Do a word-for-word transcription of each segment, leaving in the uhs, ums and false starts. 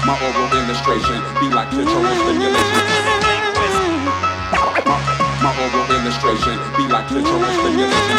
My oral illustration be like clitoral stimulation. My, my oral illustration be like clitoral stimulation.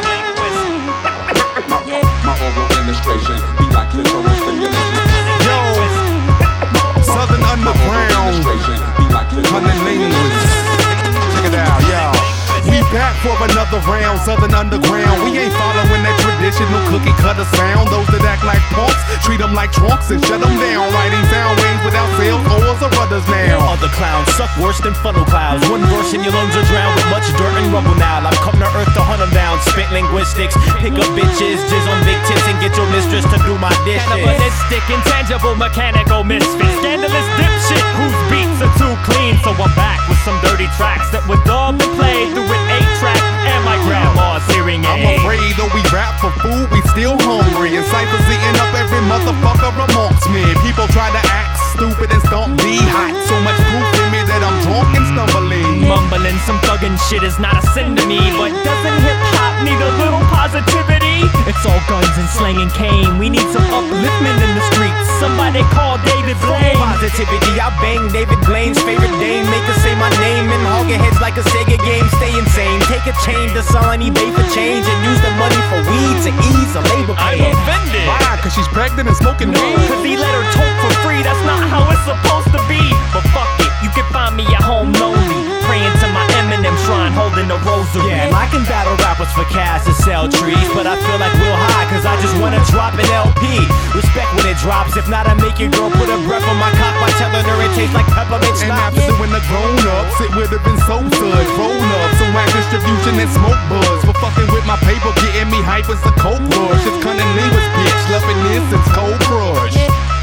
My, my oral illustration be like clitoral stimulation. Yo, Southern Underground, Honey Linguist. Check it out, y'all. We back for another round, Southern Underground. We ain't following that traditional cookie cutter sound. Those that act like punks, treat them like trunks and shut them down. Writing sound waves without sales oars or rudders now. Other clowns suck worse than funnel clouds. One verse and your lungs are drowned with much dirt and rubble now. I've come to earth to hunt them down. Spit linguistics, pick up bitches, jizz on big tits and get your mistress to do my dishes. Cannibalistic, intangible, mechanical misfit. Scandalous dipshit whose beats are too clean. So I'm back with some dirty tracks that would all be played through an eight track and my grandma's hearing aid. I'm afraid though we rap for food, we still hungry. And ciphers eating up every motherfucker amongst me. People try to act stupid and stomp me hot. So much proof in me that I'm drunk and stumbling. Mumbling some thuggin' shit is not a sin to me. But doesn't hip hop need a little positivity? It's all guns and slanging cane. We need some upliftment in the streets. Somebody call David Blaine. Positivity, I bang David Blaine's favorite dame. Make her say my name and hog your heads like a Sega game. Stay insane, take a chain to sell on eBay for change and use the money for weed to ease a labor pain. I'm offended. Why? Cause she's pregnant and smoking weed? Cause he let her talk for free. That's not how it's supposed to be. But fuck it, you can find me at home lonely, praying to my Eminem shrine, holding a rosary. Yeah, and I can battle rappers for cash to sell trees, but I feel like Will High, cause I just wanna drop an L P. Respect when it drops, if not I make your girl put a breath on my cock by telling her it tastes like peppermint And schnapps. after doing the grown ups, it would've been so good. Roll up some whack distribution and smoke buzz. For fucking with my paper, getting me hype as a coke rush. It's cunning linguist, bitch, loving this, it's cold crush.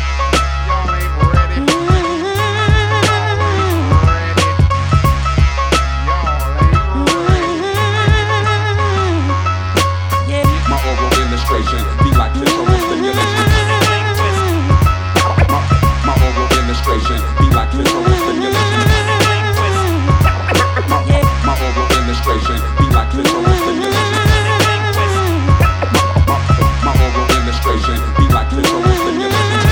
Be like clitoral stimulation. My, my oral illustration be like clitoral stimulation. My, my oral illustration be like clitoral stimulation. My, my oral illustration be like clitoral stimulation.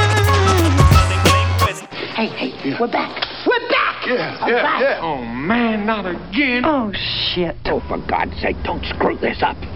Hey, hey, we're back. We're back! Yeah, All yeah, right. yeah. Oh, man, not again. Oh, shit. Oh, for God's sake, don't screw this up.